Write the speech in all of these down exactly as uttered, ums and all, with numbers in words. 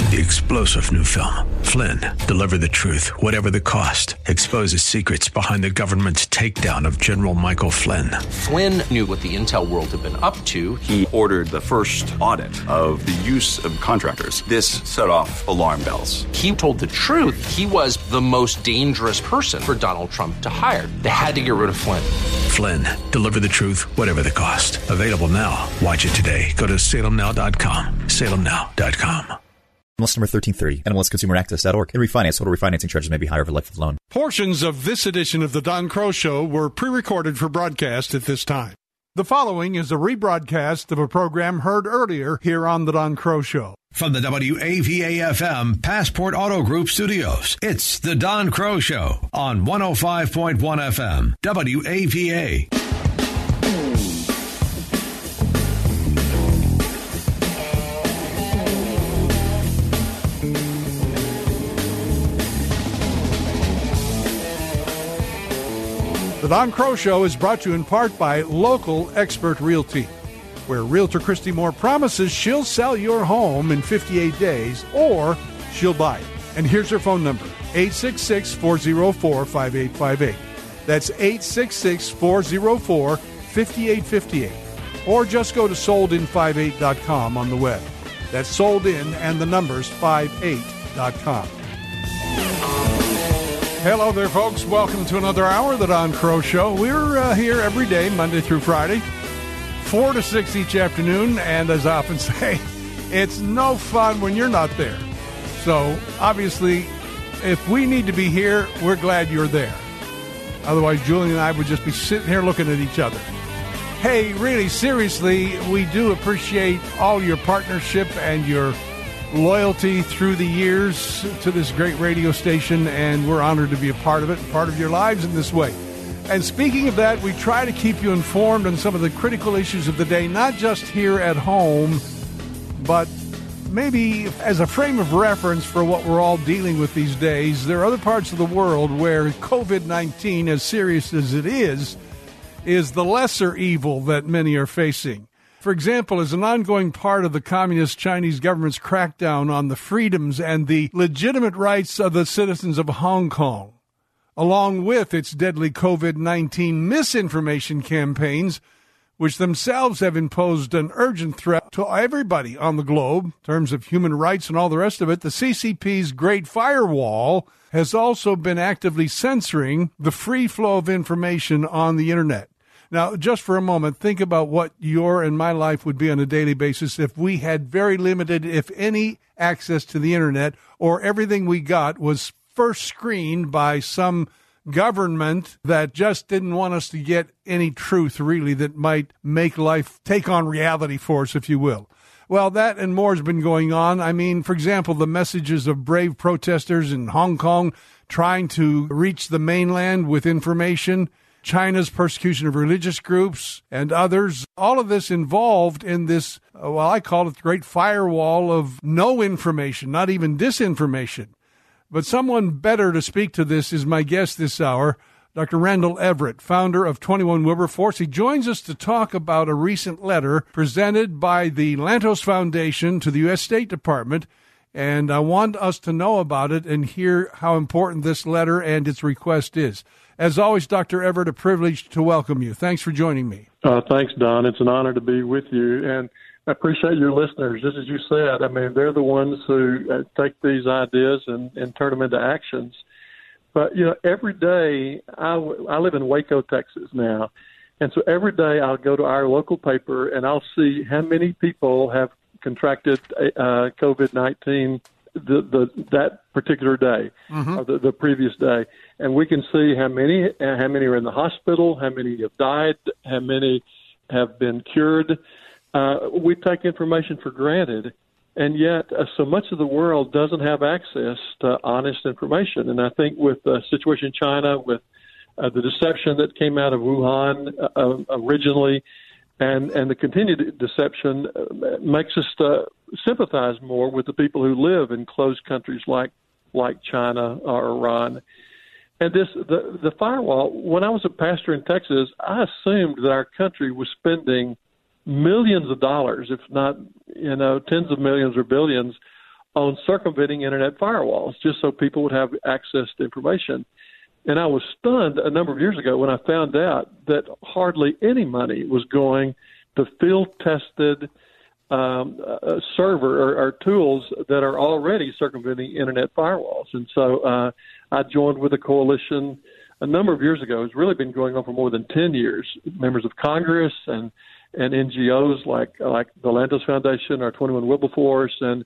The explosive new film, Flynn, deliver the truth, whatever the cost, exposes secrets behind the government's takedown of General Michael Flynn. Flynn knew what the intel world had been up to. He ordered the first audit of the use of contractors. This set off alarm bells. He told the truth. He was the most dangerous person for Donald Trump to hire. They had to get rid of Flynn. Flynn, deliver the truth, whatever the cost. Available now. Watch it today. Go to salem now dot com. salem now dot com. N M L S number thirteen thirty, N M L S consumer access dot org. In refinance, total refinancing charges may be higher over life of loan. Portions of this edition of The Don Crow Show were pre-recorded for broadcast at this time. The following is a rebroadcast of a program heard earlier here on The Don Crow Show. From the W A V A F M Passport Auto Group studios, it's The Don Crow Show on one oh five point one F M, W A V A. The Don Crow Show is brought to you in part by Local Expert Realty, where Realtor Christy Moore promises she'll sell your home in fifty-eight days or she'll buy it. And here's her phone number, eight six six, four oh four, five eight five eight. That's eight six six, four oh four, five eight five eight. Or just go to sold in fifty-eight dot com on the web. That's soldin and the numbers fifty-eight dot com. Hello there, folks. Welcome to another hour of the Don Crow Show. We're uh, here every day, Monday through Friday, four to six each afternoon. And as I often say, it's no fun when you're not there. So, obviously, if we need to be here, we're glad you're there. Otherwise, Julian and I would just be sitting here looking at each other. Hey, really, seriously, we do appreciate all your partnership and your loyalty through the years to this great radio station, and we're honored to be a part of it, part of your lives in this way. And speaking of that, we try to keep you informed on some of the critical issues of the day, not just here at home, but maybe as a frame of reference for what we're all dealing with these days. There are other parts of the world where covid nineteen, as serious as it is, is the lesser evil that many are facing. For example, as an ongoing part of the Communist Chinese government's crackdown on the freedoms and the legitimate rights of the citizens of Hong Kong, along with its deadly covid nineteen misinformation campaigns, which themselves have imposed an urgent threat to everybody on the globe in terms of human rights and all the rest of it, the C C P's Great Firewall has also been actively censoring the free flow of information on the Internet. Now, just for a moment, think about what your and my life would be on a daily basis if we had very limited, if any, access to the Internet, or everything we got was first screened by some government that just didn't want us to get any truth, really, that might make life take on reality for us, if you will. Well, that and more has been going on. I mean, for example, the messages of brave protesters in Hong Kong trying to reach the mainland with information, China's persecution of religious groups and others, all of this involved in this, uh, well, I call it the great firewall of no information, not even disinformation. But someone better to speak to this is my guest this hour, Doctor Randall Everett, founder of twenty-one Wilberforce. He joins us to talk about a recent letter presented by the Lantos Foundation to the U S State Department, and I want us to know about it and hear how important this letter and its request is. As always, Doctor Everett, a privilege to welcome you. Thanks for joining me. Uh, thanks, Don. It's an honor to be with you, and I appreciate your listeners. Just as you said, I mean, they're the ones who uh, take these ideas and, and turn them into actions. But, you know, every day, I, I live in Waco, Texas now, and so every day I'll go to our local paper and I'll see how many people have contracted uh, covid nineteen the, the that particular day, mm-hmm. or the, the previous day. And we can see how many how many are in the hospital, how many have died, how many have been cured. Uh, we take information for granted, and yet uh, so much of the world doesn't have access to honest information. And I think with the situation in China, with uh, the deception that came out of Wuhan uh, originally, and, and the continued deception uh, makes us uh, sympathize more with the people who live in closed countries like like China or Iran. And this, the, the firewall, when I was a pastor in Texas, I assumed that our country was spending millions of dollars, if not, you know, tens of millions or billions on circumventing internet firewalls, just so people would have access to information. And I was stunned a number of years ago when I found out that hardly any money was going to field-tested um, uh, server or, or tools that are already circumventing internet firewalls. And so uh, I joined with a coalition a number of years ago. It's really been going on for more than ten years. Members of Congress and and N G Os like like the Lantos Foundation or twenty-one Wilberforce, and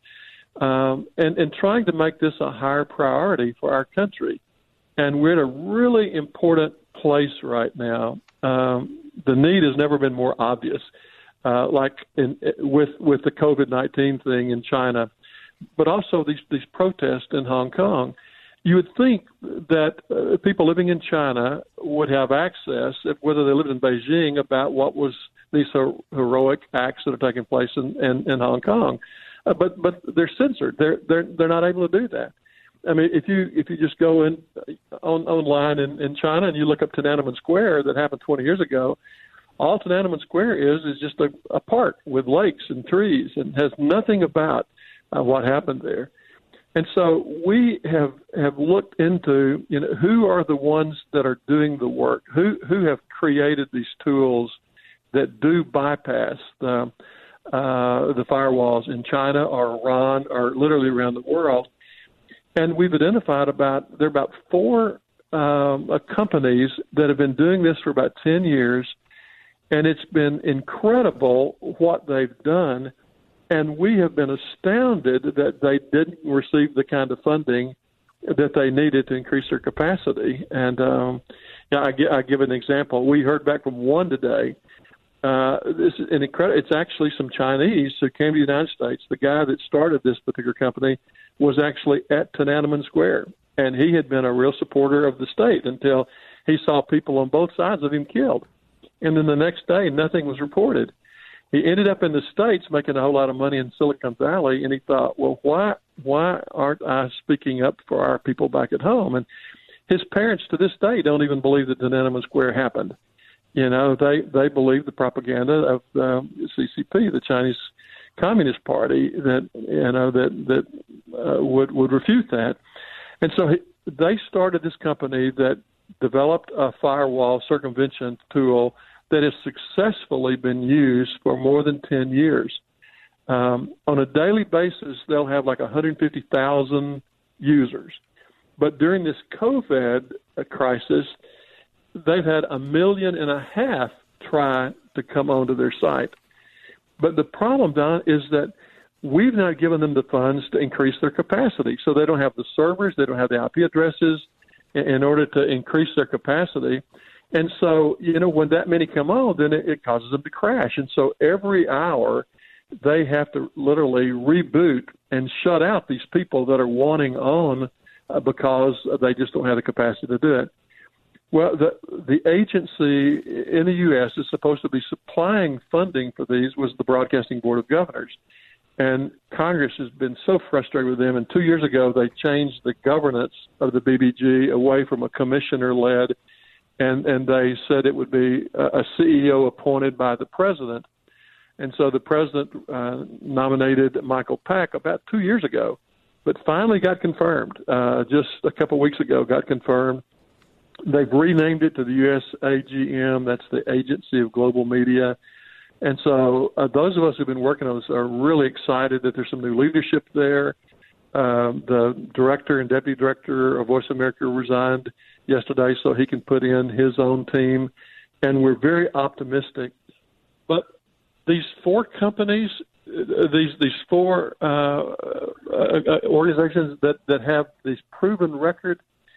um, and and trying to make this a higher priority for our country. And we're at a really important place right now. Um, the need has never been more obvious, uh, like in, with with the COVID nineteen thing in China, but also these these protests in Hong Kong. You would think that uh, people living in China would have access, if, whether they lived in Beijing, about what was these her- heroic acts that are taking place in, in, in Hong Kong, uh, but but they're censored. They're they're they're not able to do that. I mean, if you if you just go in on, online in, in China and you look up Tiananmen Square that happened twenty years ago, all Tiananmen Square is is just a, a park with lakes and trees and has nothing about uh, what happened there. And so we have have looked into, you know, who are the ones that are doing the work, who who have created these tools that do bypass the uh, the firewalls in China or Iran or literally around the world. And we've identified about, there are about four um, uh, companies that have been doing this for about ten years, and it's been incredible what they've done. And we have been astounded that they didn't receive the kind of funding that they needed to increase their capacity. And um, yeah, I, I give an example. We heard back from one today. Uh, this is an incredible. It's actually some Chinese who came to the United States. The guy that started this particular company was actually at Tiananmen Square, and he had been a real supporter of the state until he saw people on both sides of him killed. And then the next day, nothing was reported. He ended up in the States making a whole lot of money in Silicon Valley, and he thought, well, why why aren't I speaking up for our people back at home? And his parents to this day don't even believe that Tiananmen Square happened. You know, they, they believe the propaganda of the C C P, the Chinese Communist Party, that, you know, that, that uh, would, would refute that. And so he, they started this company that developed a firewall circumvention tool that has successfully been used for more than ten years. Um, on a daily basis, they'll have like one hundred fifty thousand users. But during this COVID crisis, they've had a million and a half try to come onto their site. But the problem, Don, is that we've not given them the funds to increase their capacity. So they don't have the servers, they don't have the I P addresses in, in order to increase their capacity. And so, you know, when that many come on, then it, it causes them to crash. And so every hour they have to literally reboot and shut out these people that are wanting on uh, because they just don't have the capacity to do it. Well, the the agency in the U S is supposed to be supplying funding for these was the Broadcasting Board of Governors. And Congress has been so frustrated with them. And two years ago, they changed the governance of the B B G away from a commissioner-led, and, and they said it would be a, a C E O appointed by the president. And so the president uh, nominated Michael Pack about two years ago, but finally got confirmed. Uh, just a couple weeks ago, got confirmed. They've renamed it to the U S A G M. That's the Agency of Global Media. And so uh, those of us who've been working on this are really excited that there's some new leadership there. Um, the director and deputy director of Voice America resigned yesterday so he can put in his own team. And we're very optimistic. But these four companies, these these four uh, uh, organizations that, that have these proven record,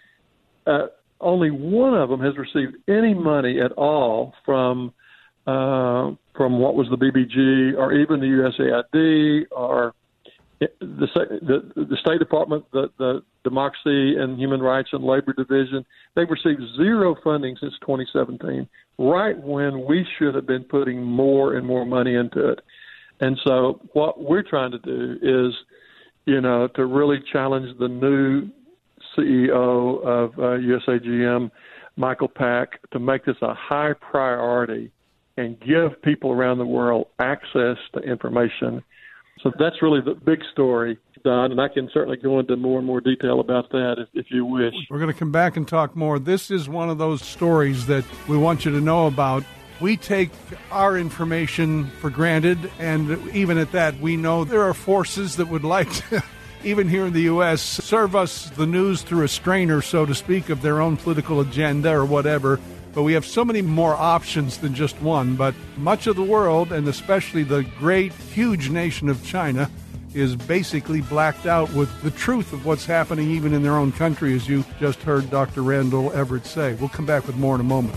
uh, only one of them has received any money at all from uh, from what was the B B G or even the U S A I D or the the, the State Department, the, the Democracy and Human Rights and Labor Division. They've received zero funding since twenty seventeen, right when we should have been putting more and more money into it. And so what we're trying to do is, you know, to really challenge the new C E O of uh, U S A G M, Michael Pack, to make this a high priority and give people around the world access to information. So that's really the big story, Don, and I can certainly go into more and more detail about that if, if you wish. We're going to come back and talk more. This is one of those stories that we want you to know about. We take our information for granted, and even at that, we know there are forces that would like to, even here in the U S, serve us the news through a strainer, so to speak, of their own political agenda or whatever. But we have so many more options than just one. But much of the world, and especially the great, huge nation of China, is basically blacked out with the truth of what's happening even in their own country, as you just heard Doctor Randall Everett say. We'll come back with more in a moment.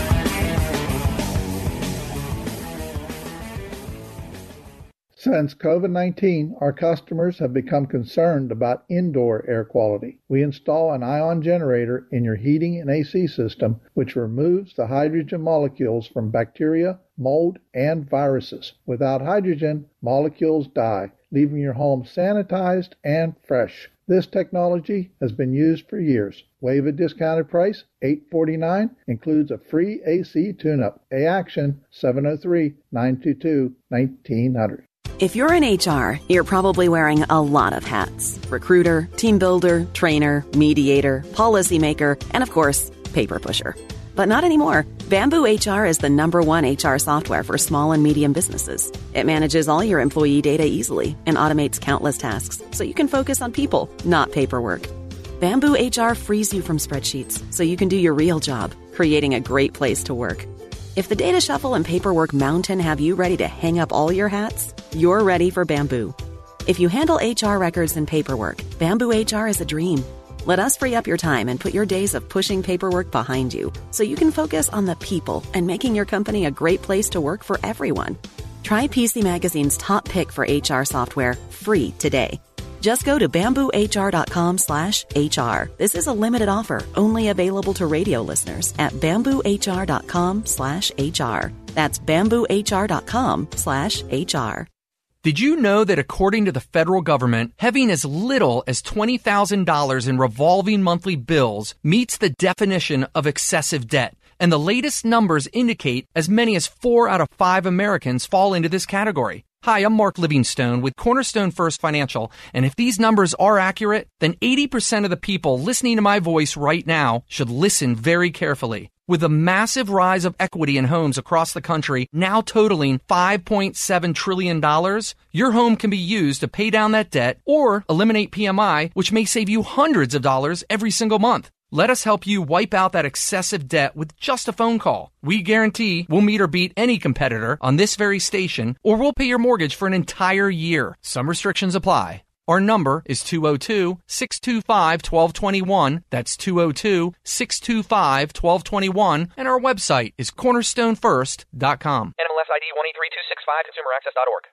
Since COVID nineteen, our customers have become concerned about indoor air quality. We install an ion generator in your heating and A C system, which removes the hydrogen molecules from bacteria, mold, and viruses. Without hydrogen, molecules die, leaving your home sanitized and fresh. This technology has been used for years. Waive a discounted price, eight hundred forty-nine dollars, includes a free A C tune-up. A-Action, seven oh three, nine two two, nineteen hundred. If you're in H R, you're probably wearing a lot of hats. Recruiter, team builder, trainer, mediator, policymaker, and of course, paper pusher. But not anymore. Bamboo H R is the number one H R software for small and medium businesses. It manages all your employee data easily and automates countless tasks, so you can focus on people, not paperwork. Bamboo H R frees you from spreadsheets, so you can do your real job, creating a great place to work. If the data shuffle and paperwork mountain have you ready to hang up all your hats, you're ready for Bamboo. If you handle H R records and paperwork, Bamboo H R is a dream. Let us free up your time and put your days of pushing paperwork behind you, so you can focus on the people and making your company a great place to work for everyone. Try P C Magazine's top pick for H R software free today. Just go to bamboohr.com slash HR. This is a limited offer, only available to radio listeners at bamboohr.com slash HR. That's bamboohr.com slash HR. Did you know that according to the federal government, having as little as twenty thousand dollars in revolving monthly bills meets the definition of excessive debt? And the latest numbers indicate as many as four out of five Americans fall into this category. Hi, I'm Mark Livingstone with Cornerstone First Financial, and if these numbers are accurate, then eighty percent of the people listening to my voice right now should listen very carefully. With a massive rise of equity in homes across the country, now totaling five point seven trillion dollars, your home can be used to pay down that debt or eliminate P M I, which may save you hundreds of dollars every single month. Let us help you wipe out that excessive debt with just a phone call. We guarantee we'll meet or beat any competitor on this very station, or we'll pay your mortgage for an entire year. Some restrictions apply. Our number is two oh two, six two five, one two two one. That's two oh two, six two five, one two two one. And our website is cornerstone first dot com. N M L S I D one eight three two six five, consumer access dot org.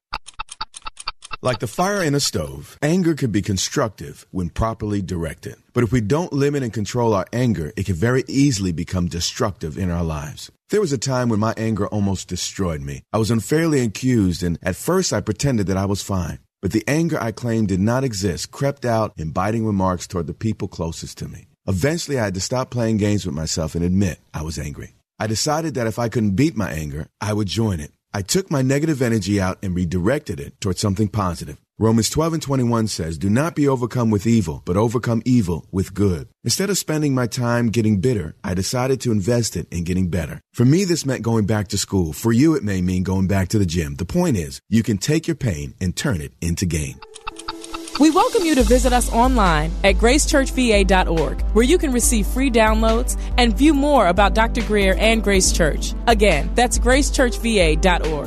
Like the fire in a stove, anger can be constructive when properly directed. But if we don't limit and control our anger, it can very easily become destructive in our lives. There was a time when my anger almost destroyed me. I was unfairly accused, and at first I pretended that I was fine. But the anger I claimed did not exist crept out in biting remarks toward the people closest to me. Eventually, I had to stop playing games with myself and admit I was angry. I decided that if I couldn't beat my anger, I would join it. I took my negative energy out and redirected it towards something positive. Romans twelve and twenty-one says, "Do not be overcome with evil, but overcome evil with good." Instead of spending my time getting bitter, I decided to invest it in getting better. For me, this meant going back to school. For you, it may mean going back to the gym. The point is, you can take your pain and turn it into gain. We welcome you to visit us online at grace church v a dot org, where you can receive free downloads and view more about Doctor Greer and Grace Church. Again, that's grace church v a dot org.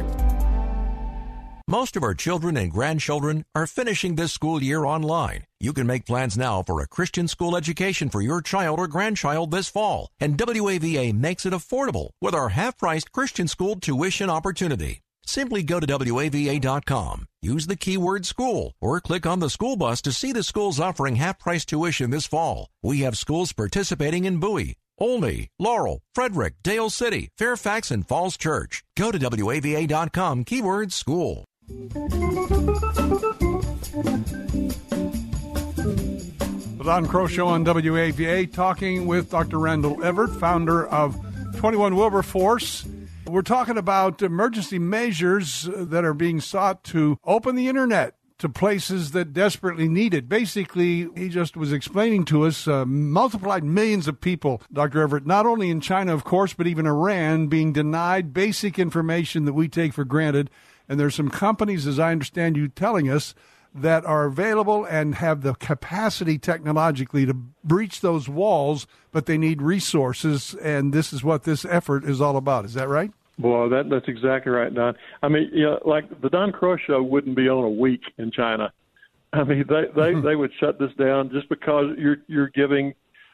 Most of our children and grandchildren are finishing this school year online. You can make plans now for a Christian school education for your child or grandchild this fall, and W A V A makes it affordable with our half-priced Christian school tuition opportunity. Simply go to W A V A dot com, use the keyword school, or click on the school bus to see the schools offering half-price tuition this fall. We have schools participating in Bowie, Olney, Laurel, Frederick, Dale City, Fairfax, and Falls Church. Go to W A V A dot com, keyword school. The Don Crow Show on W A V A, talking with Doctor Randall Everett, founder of twenty-one Wilberforce. We're talking about emergency measures that are being sought to open the internet to places that desperately need it. Basically, he just was explaining to us, uh, multiplied millions of people, Doctor Everett, not only in China, of course, but even Iran, being denied basic information that we take for granted. And there's some companies, as I understand you telling us, that are available and have the capacity technologically to breach those walls, but they need resources, and this is what this effort is all about. Is that right? Boy, that, that's exactly right, Don. I mean, you know, like the Don Crow Show wouldn't be on a week in China. I mean, they, they, they would shut this down just because you're you're giving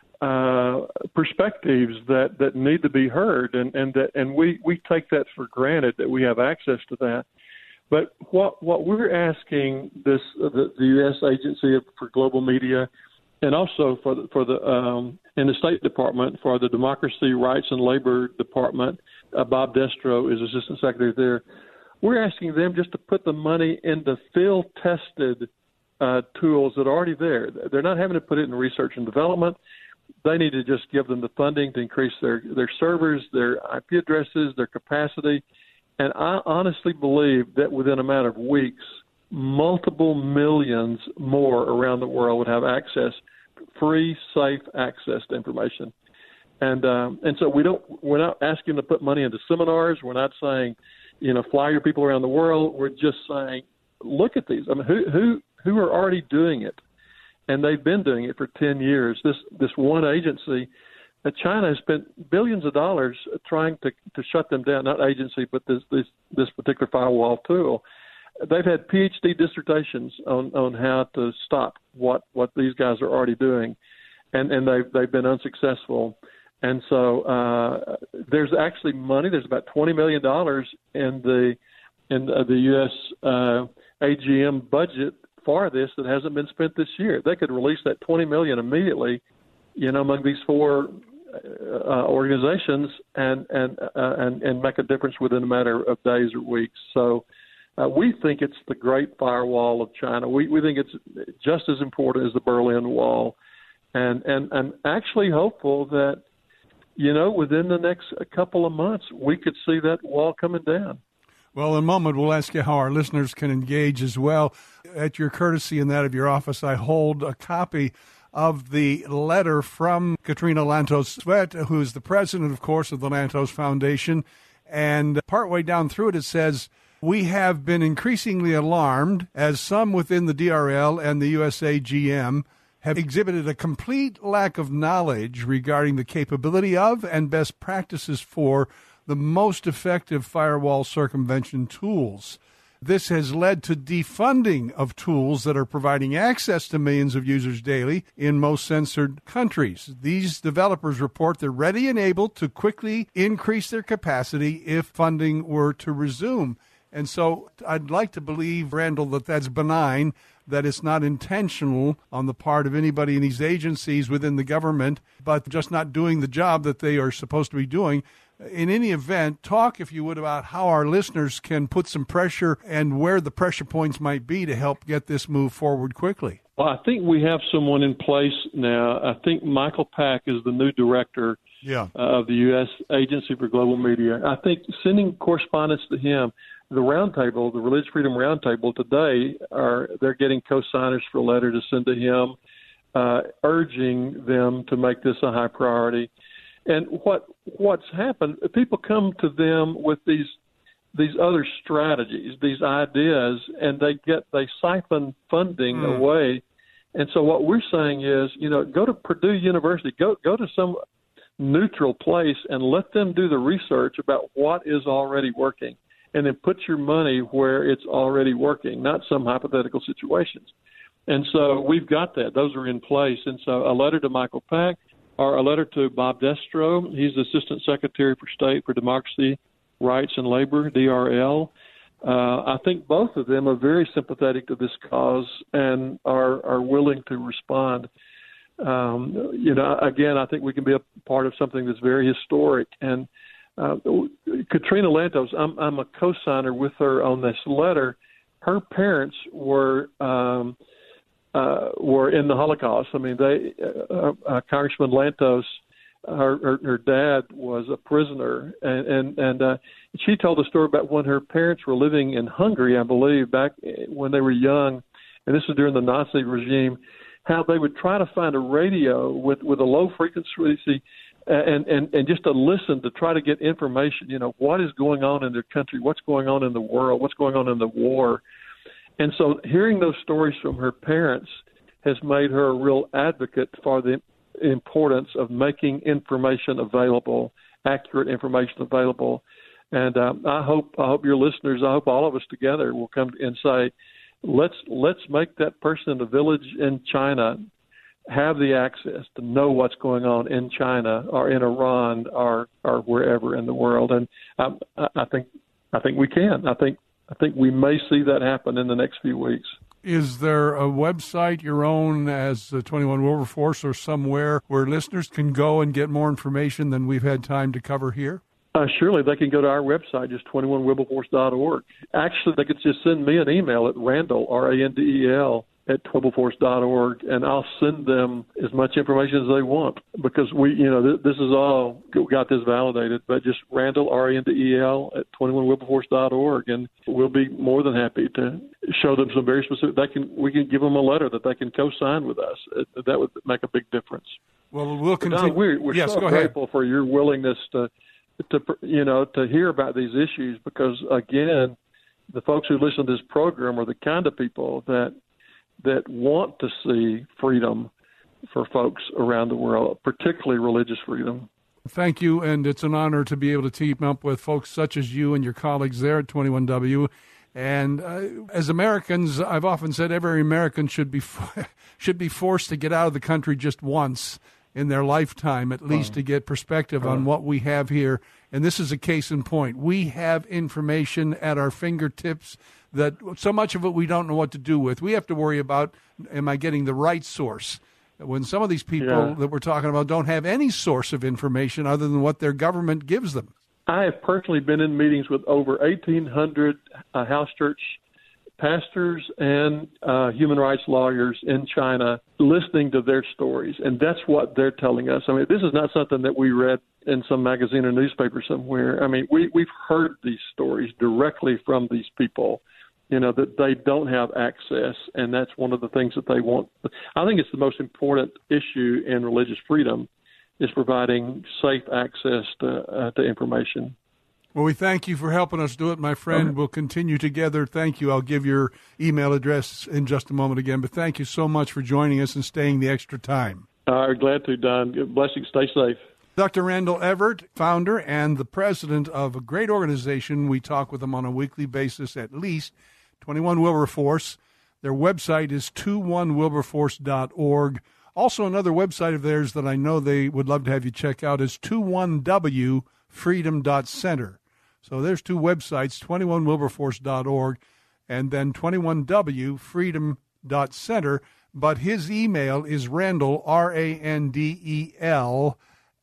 uh, perspectives that, that need to be heard, and and that and we, we take that for granted that we have access to that. But what what we're asking this the, the U S Agency for Global Media, and also for the, for the um, in the State Department for the Democracy, Rights, and Labor Department. Uh, Bob Destro is Assistant Secretary there. We're asking them just to put the money into field-tested uh, tools that are already there. They're not having to put it in research and development. They need to just give them the funding to increase their, their servers, their I P addresses, their capacity. And I honestly believe that within a matter of weeks, multiple millions more around the world would have access, free, safe access to information. And um, and so we don't. We're not asking to put money into seminars. We're not saying, you know, fly your people around the world. We're just saying, look at these. I mean, who who who are already doing it, and they've been doing it for ten years. This this one agency, uh, China has spent billions of dollars trying to to shut them down. Not agency, but this this this particular firewall tool. They've had P H D dissertations on on how to stop what what these guys are already doing, and and they've they've been unsuccessful. And so uh, there's actually money. There's about twenty million dollars in the in the U S uh, A G M budget for this that hasn't been spent this year. They could release that twenty million dollars immediately, you know, among these four uh, organizations, and and uh, and and make a difference within a matter of days or weeks. So uh, we think it's the Great Firewall of China. We we think it's just as important as the Berlin Wall, and and and actually hopeful that, you know, within the next couple of months, we could see that wall coming down. Well, in a moment, we'll ask you how our listeners can engage as well. At your courtesy and that of your office, I hold a copy of the letter from Katrina Lantos Svet, who is the president, of course, of the Lantos Foundation. And partway down through it, it says, we have been increasingly alarmed as some within the D R L and the U S A G M have exhibited a complete lack of knowledge regarding the capability of and best practices for the most effective firewall circumvention tools. This has led to defunding of tools that are providing access to millions of users daily in most censored countries. These developers report they're ready and able to quickly increase their capacity if funding were to resume. And so I'd like to believe, Randall, that that's benign, that it's not intentional on the part of anybody in these agencies within the government, but just not doing the job that they are supposed to be doing. In any event, talk, if you would, about how our listeners can put some pressure and where the pressure points might be to help get this move forward quickly. Well, I think we have someone in place now. I think Michael Pack is the new director yeah. uh, of the U S Agency for Global Media. I think sending correspondence to him, the roundtable, the Religious Freedom Roundtable today, are they're getting co-signers for a letter to send to him, uh, urging them to make this a high priority. And what what's happened? People come to them with these these other strategies, these ideas, and they get they siphon funding mm. away. And so what we're saying is, you know, go to Purdue University, go go to some neutral place, and let them do the research about what is already working, and then put your money where it's already working, not some hypothetical situations. And so we've got that; those are in place. And so a letter to Michael Pack, or a letter to Bob Destro. He's the Assistant Secretary for State for Democracy, Rights, and Labor, D R L. Uh, I think both of them are very sympathetic to this cause and are, are willing to respond. Um, you know, again, I think we can be a part of something that's very historic. And uh, Katrina Lantos, I'm, I'm a co-signer with her on this letter. Her parents were um, – Uh, were in the Holocaust. I mean, they, uh, uh, Congressman Lantos her, her, her dad was a prisoner, and and, and uh, she told a story about when her parents were living in Hungary, I believe, back when they were young, and this was during the Nazi regime, how they would try to find a radio with, with a low frequency and, and, and just to listen to try to get information, you know, what is going on in their country, what's going on in the world, what's going on in the war. And so hearing those stories from her parents has made her a real advocate for the importance of making information available, accurate information available. And um, I hope I hope your listeners, I hope all of us together will come and say, let's let's make that person in the village in China have the access to know what's going on in China or in Iran or or wherever in the world. And I, I think I think we can. I think I think we may see that happen in the next few weeks. Is there a website, your own as the twenty-one Wilberforce, or somewhere where listeners can go and get more information than we've had time to cover here? Uh, surely they can go to our website, just twenty-one wilberforce dot org. Actually, they could just send me an email at Randall, R A N D E L, at wilberforce dot org, and I'll send them as much information as they want, because we, you know, th- this is all, got this validated, but just Randall, R A N D E L, at twenty-one wilberforce dot org, and we'll be more than happy to show them some very specific, they can, we can give them a letter that they can co-sign with us. It, that would make a big difference. Well, we'll continue. Don, we're we're yes, so go grateful ahead. for your willingness to, to, you know, to hear about these issues, because, again, the folks who listen to this program are the kind of people that that want to see freedom for folks around the world, particularly religious freedom. Thank you, and it's an honor to be able to team up with folks such as you and your colleagues there at twenty-one W. And uh, as Americans, I've often said every American should be should be forced to get out of the country just once in their lifetime, at least, uh, to get perspective uh, on what we have here. And this is a case in point. We have information at our fingertips that so much of it we don't know what to do with. We have to worry about, am I getting the right source? When some of these people yeah. that we're talking about don't have any source of information other than what their government gives them. I have personally been in meetings with over eighteen hundred uh, house church pastors and uh, human rights lawyers in China, listening to their stories, and that's what they're telling us. I mean, this is not something that we read in some magazine or newspaper somewhere. I mean, we, we've heard these stories directly from these people, you know, that they don't have access, and that's one of the things that they want. I think it's the most important issue in religious freedom, is providing safe access to, uh, to information. Well, we thank you for helping us do it, my friend. Okay. We'll continue together. Thank you. I'll give your email address in just a moment again, but thank you so much for joining us and staying the extra time. Uh, glad to, Don. Blessings. Stay safe. Doctor Randall Everett, founder and the president of a great organization. We talk with them on a weekly basis at least, twenty-one Wilberforce. Their website is twenty-one wilberforce dot org. Also, another website of theirs that I know they would love to have you check out is twenty-one w freedom dot center. So there's two websites, twenty-one wilberforce dot org and then twenty-one w freedom dot center. But his email is Randall, R A N D E L,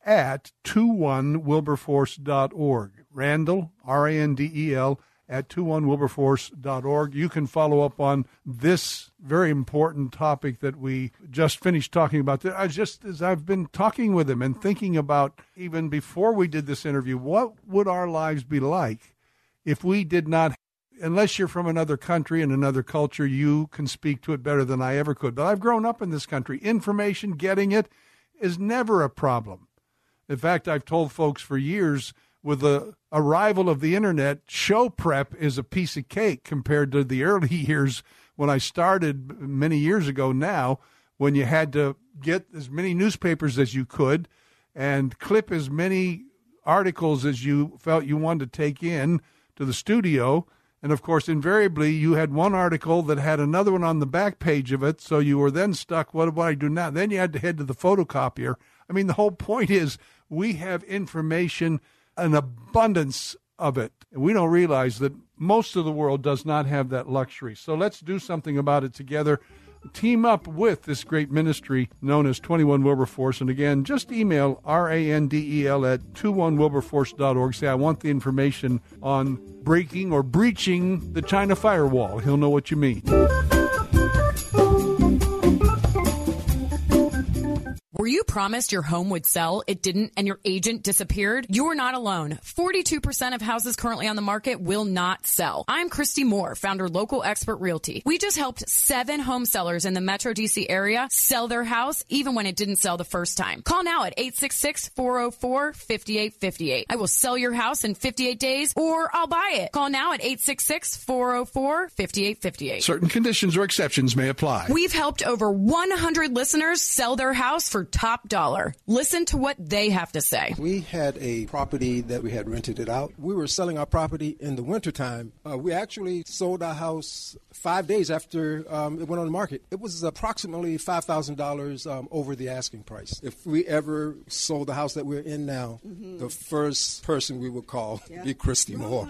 at twenty-one wilberforce dot org. Randall, R A N D E L, at twenty-one wilberforce dot org. You can follow up on this very important topic that we just finished talking about. I just, as I've been talking with him and thinking about, even before we did this interview, what would our lives be like if we did not, unless you're from another country and another culture, you can speak to it better than I ever could. But I've grown up in this country. Information, getting it, is never a problem. In fact, I've told folks for years, with the arrival of the internet, show prep is a piece of cake compared to the early years when I started many years ago now, when you had to get as many newspapers as you could and clip as many articles as you felt you wanted to take in to the studio. And, of course, invariably, you had one article that had another one on the back page of it, so you were then stuck, what do I do now? Then you had to head to the photocopier. I mean, the whole point is we have information, an abundance of it. And we don't realize that most of the world does not have that luxury. So let's do something about it together. Team up with this great ministry known as twenty-one Wilberforce. And again, just email R A N D E L at twenty-one wilberforce dot org. Say, I want the information on breaking or breaching the China firewall. He'll know what you mean. Were you promised your home would sell, it didn't, and your agent disappeared? You're not alone. forty-two percent of houses currently on the market will not sell. I'm Christy Moore, founder of Local Expert Realty. We just helped seven home sellers in the Metro D C area sell their house even when it didn't sell the first time. Call now at eight six six, four oh four, five eight five eight. I will sell your house in fifty-eight days or I'll buy it. Call now at eight six six, four oh four, five eight five eight. Certain conditions or exceptions may apply. We've helped over one hundred listeners sell their house for top dollar. Listen to what they have to say. We had a property that we had rented it out. We were selling our property in the wintertime. Uh, we actually sold our house five days after um, it went on the market. It was approximately five thousand dollars um, over the asking price. If we ever sold the house that we're in now, mm-hmm. the first person we would call yeah. be Christy Moore.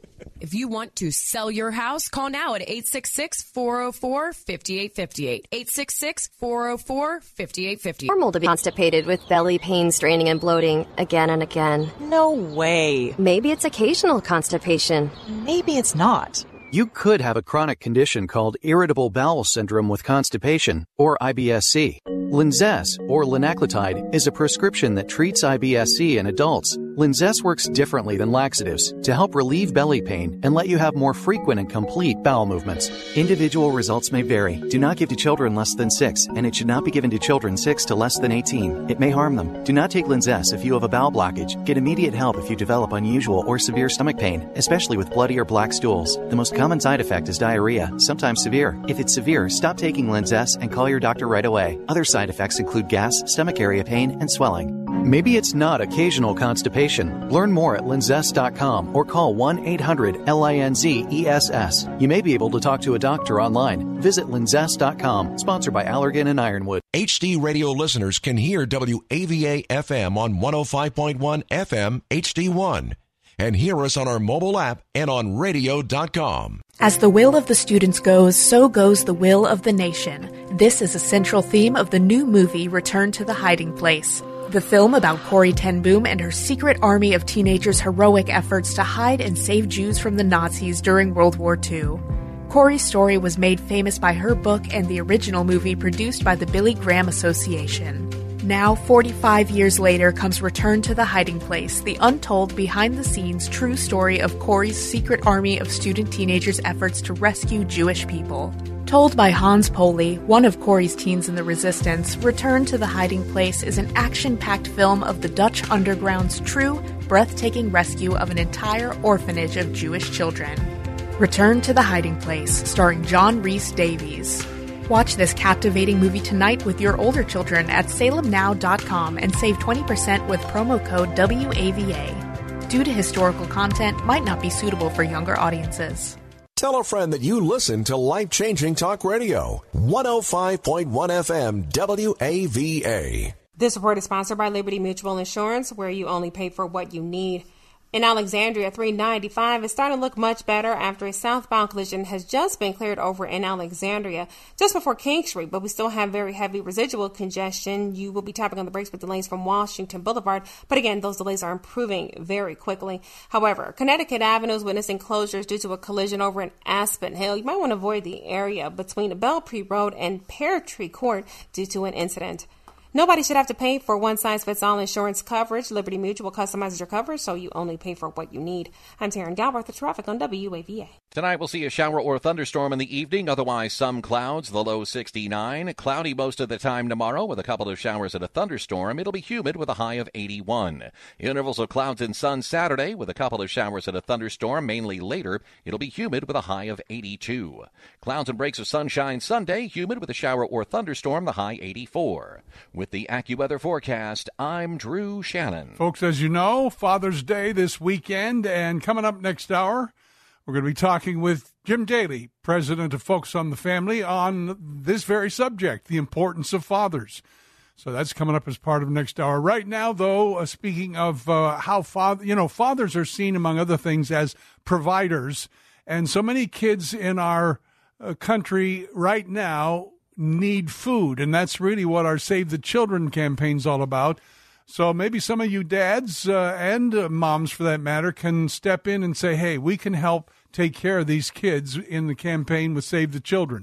If you want to sell your house, call now at eight six six, four oh four, five eight five eight. eight six six, four oh four, five eight five eight. Normal to be constipated with belly pain, straining, and bloating again and again. No way. Maybe it's occasional constipation. Maybe it's not. You could have a chronic condition called irritable bowel syndrome with constipation, or I B S C. Linzess, or linaclotide, is a prescription that treats I B S C in adults. Linzess works differently than laxatives to help relieve belly pain and let you have more frequent and complete bowel movements. Individual results may vary. Do not give to children less than six, and it should not be given to children six to less than eighteen. It may harm them. Do not take Linzess if you have a bowel blockage. Get immediate help if you develop unusual or severe stomach pain, especially with bloody or black stools. The most common side effect is diarrhea, sometimes severe. If it's severe, stop taking Linzess and call your doctor right away. Other side effects include gas, stomach area pain, and swelling. Maybe it's not occasional constipation. Learn more at linzess dot com or call one eight hundred L I N Z E S S. You may be able to talk to a doctor online. Visit linzess dot com. Sponsored by Allergan and Ironwood. H D radio listeners can hear W A V A F M on one oh five point one F M H D one. And hear us on our mobile app and on radio dot com. As the will of the students goes, so goes the will of the nation. This is a central theme of the new movie Return to the Hiding Place. The film about Corrie ten Boom and her secret army of teenagers' heroic efforts to hide and save Jews from the Nazis during World War Two. Corrie's story was made famous by her book and the original movie produced by the Billy Graham Association. Now, forty-five years later, comes Return to the Hiding Place, the untold, behind-the-scenes true story of Corrie's secret army of student teenagers' efforts to rescue Jewish people. Told by Hans Poley, one of Corrie's teens in the Resistance, Return to the Hiding Place is an action-packed film of the Dutch underground's true, breathtaking rescue of an entire orphanage of Jewish children. Return to the Hiding Place, starring John Rhys Davies. Watch this captivating movie tonight with your older children at salem now dot com and save twenty percent with promo code W A V A. Due to historical content, might not be suitable for younger audiences. Tell a friend that you listen to life-changing talk radio. one oh five point one F M W A V A. This report is sponsored by Liberty Mutual Insurance, where you only pay for what you need. In Alexandria, three ninety-five is starting to look much better after a southbound collision has just been cleared over in Alexandria just before King Street, but we still have very heavy residual congestion. You will be tapping on the brakes with delays from Washington Boulevard, but again, those delays are improving very quickly. However, Connecticut Avenue is witnessing closures due to a collision over in Aspen Hill. You might want to avoid the area between Belpre Road and Pear Tree Court due to an incident. Nobody should have to pay for one-size-fits-all insurance coverage. Liberty Mutual customizes your coverage, so you only pay for what you need. I'm Taryn Galbraith, the traffic on W A V A. Tonight we'll see a shower or thunderstorm in the evening, otherwise some clouds, the low sixty-nine. Cloudy most of the time tomorrow with a couple of showers and a thunderstorm. It'll be humid with a high of eighty-one. Intervals of clouds and sun Saturday with a couple of showers and a thunderstorm, mainly later. It'll be humid with a high of eighty-two. Clouds and breaks of sunshine Sunday, humid with a shower or thunderstorm, the high eighty-four. With the AccuWeather forecast, I'm Drew Shannon. Folks, as you know, Father's Day this weekend, and coming up next hour, we're going to be talking with Jim Daly, president of Focus on the Family, on this very subject, the importance of fathers. So that's coming up as part of next hour. Right now, though, uh, speaking of uh, how father, you know, fathers are seen, among other things, as providers, and so many kids in our uh, country right now need food, and that's really what our Save the Children campaign's all about. So maybe some of you dads uh, and uh, moms, for that matter, can step in and say, hey, we can help take care of these kids in the campaign with Save the Children.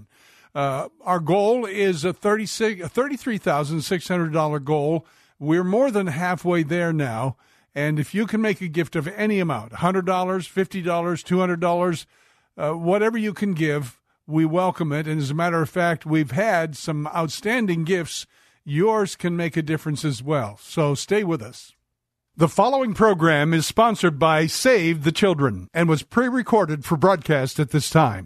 Uh, our goal is a thirty-three thousand six hundred dollars goal. We're more than halfway there now. And if you can make a gift of any amount, one hundred dollars, fifty dollars, two hundred dollars, uh, whatever you can give, we welcome it. And as a matter of fact, we've had some outstanding gifts. Yours can make a difference as well. So stay with us. The following program is sponsored by Save the Children and was pre-recorded for broadcast at this time.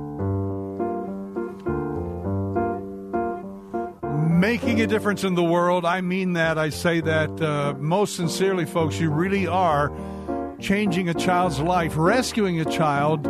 Making a difference in the world. I mean that. I say that uh, most sincerely, folks. You really are changing a child's life, rescuing a child,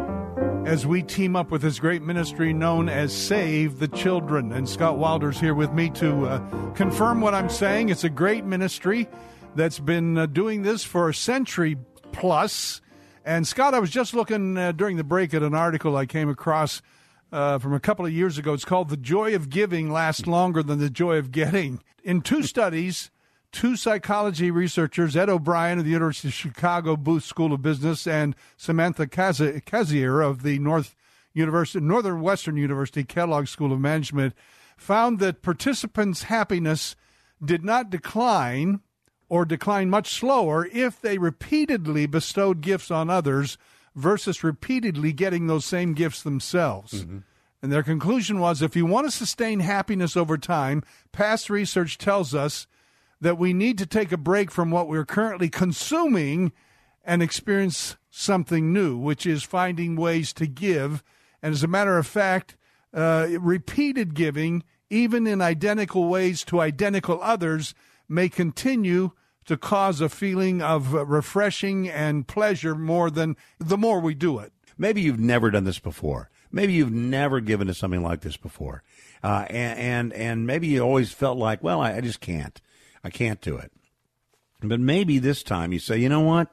as we team up with this great ministry known as Save the Children. And Scott Wilder's here with me to uh, confirm what I'm saying. It's a great ministry that's been uh, doing this for a century plus. And Scott, I was just looking uh, during the break at an article I came across Uh, from a couple of years ago. It's called The Joy of Giving Lasts Longer Than the Joy of Getting. In two studies, two psychology researchers, Ed O'Brien of the University of Chicago Booth School of Business and Samantha Kazier of the North University, Northern Western University Kellogg School of Management, found that participants' happiness did not decline or decline much slower if they repeatedly bestowed gifts on others versus repeatedly getting those same gifts themselves. Mm-hmm. And their conclusion was, if you want to sustain happiness over time, past research tells us that we need to take a break from what we're currently consuming and experience something new, which is finding ways to give. And as a matter of fact, uh, repeated giving, even in identical ways to identical others, may continue to cause a feeling of refreshing and pleasure more than the more we do it. Maybe you've never done this before. Maybe you've never given to something like this before. Uh, and, and and maybe you always felt like, well, I, I just can't. I can't do it. But maybe this time you say, you know what?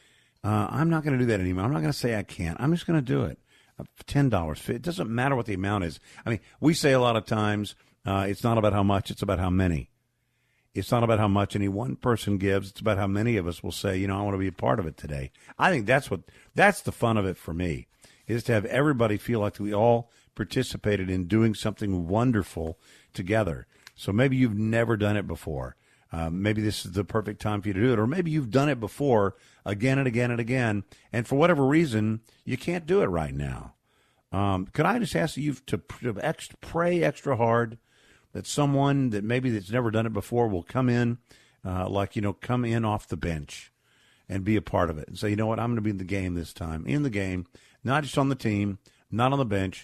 Uh, I'm not going to do that anymore. I'm not going to say I can't. I'm just going to do it. Uh, ten dollars. It doesn't matter what the amount is. I mean, we say a lot of times, uh, it's not about how much, it's about how many. It's not about how much any one person gives. It's about how many of us will say, you know, I want to be a part of it today. I think that's what that's the fun of it for me, is to have everybody feel like we all participated in doing something wonderful together. So maybe you've never done it before. Uh, maybe this is the perfect time for you to do it. Or maybe you've done it before again and again and again, and for whatever reason, you can't do it right now. Um, could I just ask you to, to extra, pray extra hard that someone that maybe that's never done it before will come in, uh, like, you know, come in off the bench and be a part of it and say, you know what, I'm going to be in the game this time, in the game, not just on the team, not on the bench.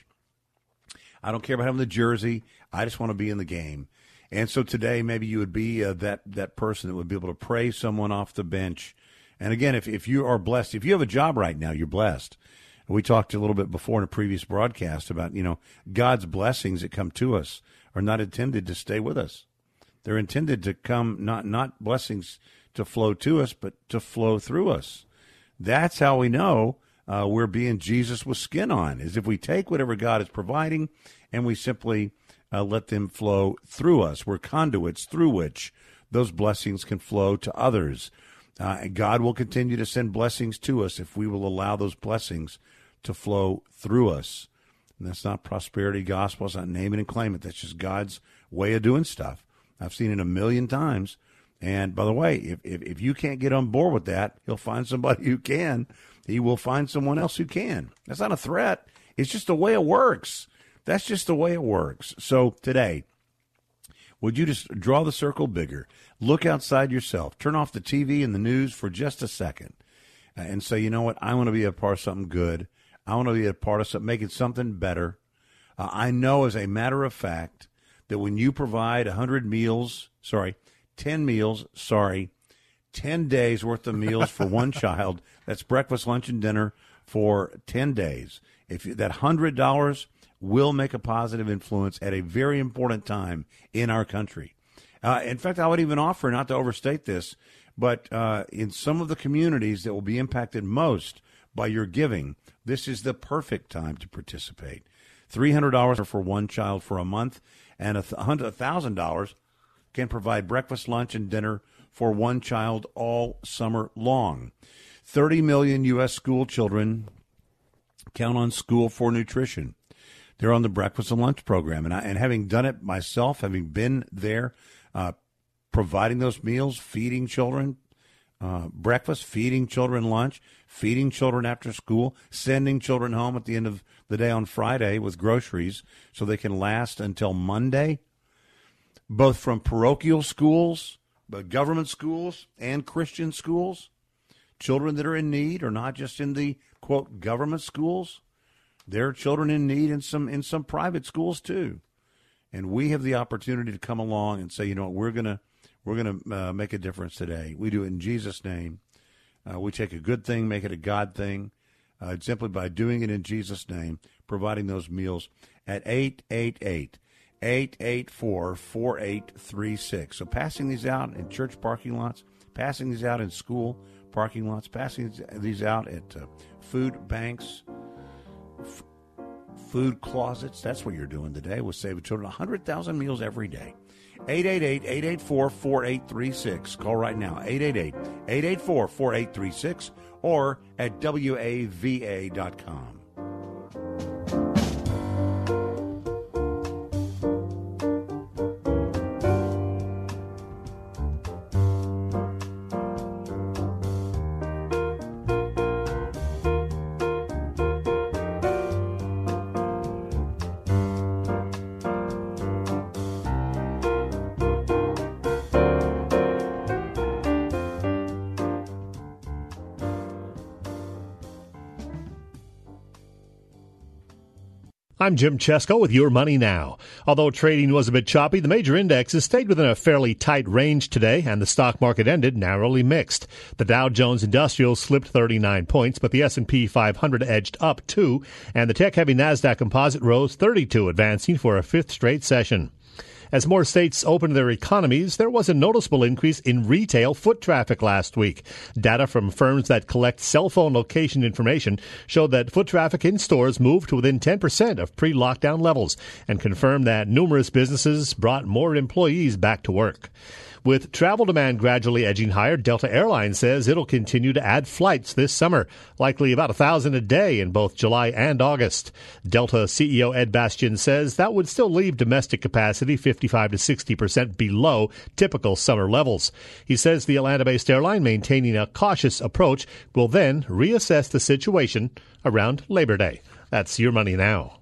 I don't care about having the jersey. I just want to be in the game. And so today maybe you would be uh, that, that person that would be able to pray someone off the bench. And again, if, if you are blessed, if you have a job right now, you're blessed. We talked a little bit before in a previous broadcast about, you know, God's blessings that come to us are not intended to stay with us. They're intended to come, not not blessings to flow to us, but to flow through us. That's how we know uh, we're being Jesus with skin on, is if we take whatever God is providing and we simply uh, let them flow through us. We're conduits through which those blessings can flow to others. Uh, and God will continue to send blessings to us if we will allow those blessings to flow through us. And that's not prosperity gospel. It's not name it and claim it. That's just God's way of doing stuff. I've seen it a million times. And by the way, if, if, if you can't get on board with that, he'll find somebody who can. He will find someone else who can. That's not a threat. It's just the way it works. That's just the way it works. So today, would you just draw the circle bigger? Look outside yourself. Turn off the T V and the news for just a second and say, you know what? I want to be a part of something good. I want to be a part of something, making something better. Uh, I know as a matter of fact that when you provide one hundred meals, sorry, ten meals, sorry, ten days worth of meals for one child, that's breakfast, lunch, and dinner for ten days. If you, that one hundred dollars will make a positive influence at a very important time in our country. Uh, in fact, I would even offer, not to overstate this, but uh, in some of the communities that will be impacted most by your giving, this is the perfect time to participate. three hundred dollars for one child for a month, and one thousand dollars can provide breakfast, lunch, and dinner for one child all summer long. thirty million U S school children count on school for nutrition. they're on the breakfast and lunch program. And, I, and having done it myself, having been there, uh, providing those meals, feeding children uh, breakfast, feeding children lunch, feeding children after school, sending children home at the end of the day on Friday with groceries so they can last until Monday, both from parochial schools, but government schools, and Christian schools. Children that are in need are not just in the, quote, government schools. There are children in need in some in some private schools, too. And we have the opportunity to come along and say, you know what, we're going to we're gonna uh, make a difference today. We do it in Jesus' name. Uh, we take a good thing, make it a God thing, uh, simply by doing it in Jesus' name, providing those meals at eight eight eight, eight eight four, four eight three six. So passing these out in church parking lots, passing these out in school parking lots, passing these out at uh, food banks, f- food closets. That's what you're doing today with Saving Children. one hundred thousand meals every day. eight eight eight, eight eight four, four eight three six. Call right now, eight eight eight, eight eight four, four eight three six, or at W A V A dot com. I'm Jim Chesko with Your Money Now. Although trading was a bit choppy, the major indexes stayed within a fairly tight range today, and the stock market ended narrowly mixed. The Dow Jones Industrial slipped thirty-nine points, but the S and P five hundred edged up two, and the tech-heavy NASDAQ Composite rose thirty-two, advancing for a fifth straight session. As more states opened their economies, there was a noticeable increase in retail foot traffic last week. Data from firms that collect cell phone location information showed that foot traffic in stores moved to within ten percent of pre-lockdown levels and confirmed that numerous businesses brought more employees back to work. With travel demand gradually edging higher, Delta Airlines says it'll continue to add flights this summer, likely about a thousand a day in both July and August. Delta C E O Ed Bastian says that would still leave domestic capacity fifty-five to sixty percent below typical summer levels. He says the Atlanta-based airline, maintaining a cautious approach, will then reassess the situation around Labor Day. That's Your Money Now.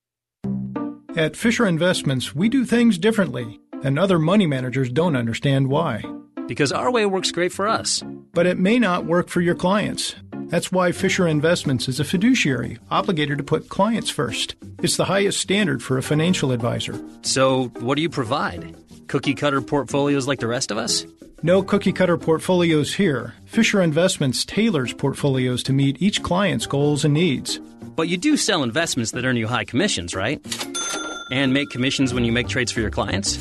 At Fisher Investments, we do things differently, and other money managers don't understand why. Because our way works great for us. But it may not work for your clients. That's why Fisher Investments is a fiduciary, obligated to put clients first. It's the highest standard for a financial advisor. So, what do you provide? Cookie-cutter portfolios like the rest of us? No cookie-cutter portfolios here. Fisher Investments tailors portfolios to meet each client's goals and needs. But you do sell investments that earn you high commissions, right? And make commissions when you make trades for your clients?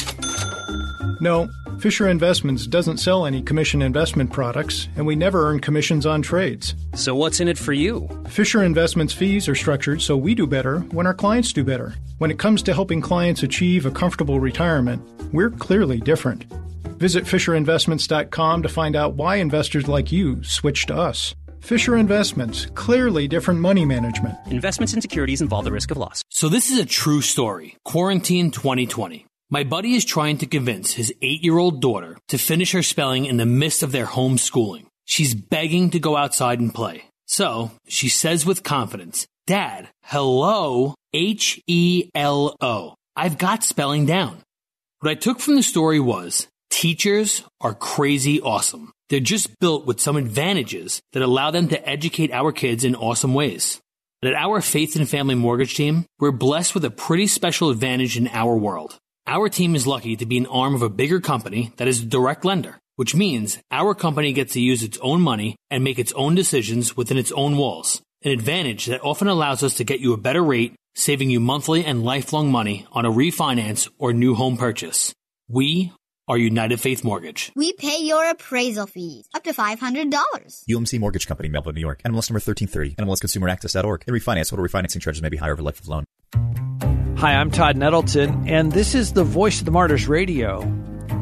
No, Fisher Investments doesn't sell any commission investment products, and we never earn commissions on trades. So what's in it for you? Fisher Investments fees are structured so we do better when our clients do better. When it comes to helping clients achieve a comfortable retirement, we're clearly different. Visit Fisher Investments dot com to find out why investors like you switch to us. Fisher Investments, clearly different money management. Investments in securities involve the risk of loss. So this is a true story. Quarantine twenty twenty. My buddy is trying to convince his eight-year-old daughter to finish her spelling in the midst of their homeschooling. She's begging to go outside and play. So she says with confidence, "Dad, hello, H E L O. I've got spelling down." What I took from the story was, teachers are crazy awesome. They're just built with some advantages that allow them to educate our kids in awesome ways. But at our Faith and Family Mortgage team, we're blessed with a pretty special advantage in our world. Our team is lucky to be an arm of a bigger company that is a direct lender, which means our company gets to use its own money and make its own decisions within its own walls, an advantage that often allows us to get you a better rate, saving you monthly and lifelong money on a refinance or new home purchase. We are United Faith Mortgage. We pay your appraisal fees up to five hundred dollars. U M C Mortgage Company, Melville, New York. N M L S number thirteen thirty. N M L S consumer access dot org. And refinance. Total refinancing charges may be higher over life of the loan. Hi, I'm Todd Nettleton, and this is the Voice of the Martyrs Radio.